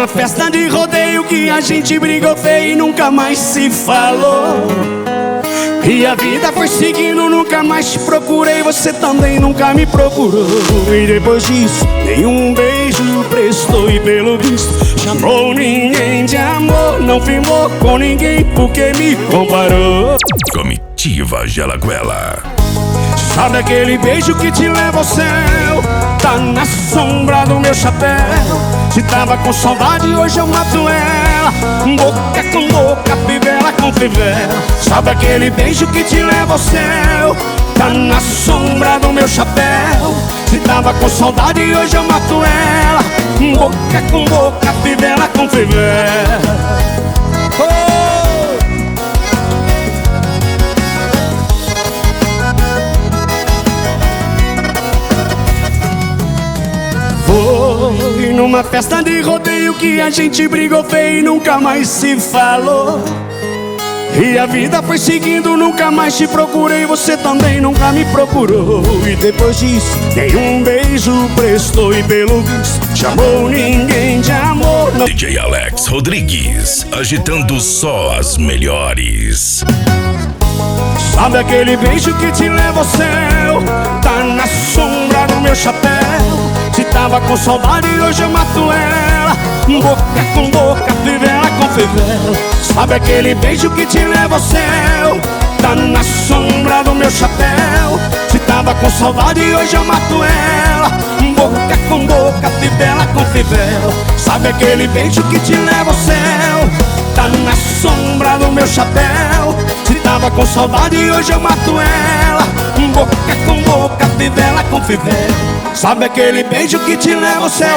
numa festa de rodeio que a gente brigou feio e nunca mais se falou. E a vida foi seguindo, nunca mais te procurei, você também nunca me procurou. E depois disso, nenhum beijo prestou e pelo visto chamou ninguém de amor. Não firmou com ninguém porque me comparou. Comitiva Gelaguela. Sabe aquele beijo que te leva ao céu? Tá na sombra do meu chapéu. Se tava com saudade, hoje eu mato ela. Boca com boca, fivela com fivela. Sabe aquele beijo que te leva ao céu? Tá na sombra do meu chapéu. Se tava com saudade, hoje eu mato ela. Boca com boca, fivela com fivela. Foi numa festa de rodeio que a gente brigou feio e nunca mais se falou. E a vida foi seguindo, nunca mais te procurei, você também nunca me procurou. E depois disso, nenhum beijo prestou e pelo visto chamou ninguém de amor. Não... DJ Alex Rodrigues, agitando só as melhores. Sabe aquele beijo que te leva ao céu? Tá na sombra do meu chapéu. Se tava com saudade, hoje eu mato ela. Boca com boca, fivela com fivela. Sabe aquele beijo que te leva ao céu? Tá na sombra do meu chapéu. Se tava com saudade, hoje eu mato ela. Boca com boca, fivela com fivela. Sabe aquele beijo que te leva ao céu? Tá na sombra do meu chapéu. Se tava com saudade, hoje eu mato ela. Boca com boca, fivela com fivela. Sabe aquele beijo que te leva ao céu?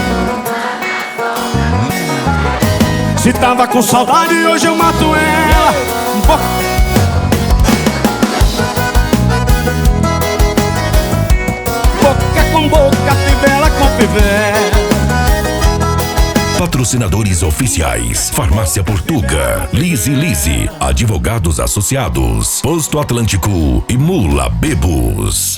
Se tava com saudade, hoje eu mato ela. Boca com boca, fivela com fivela. Patrocinadores oficiais: Farmácia Portuga, Lise, Advogados Associados, Posto Atlântico e Mula Bebos.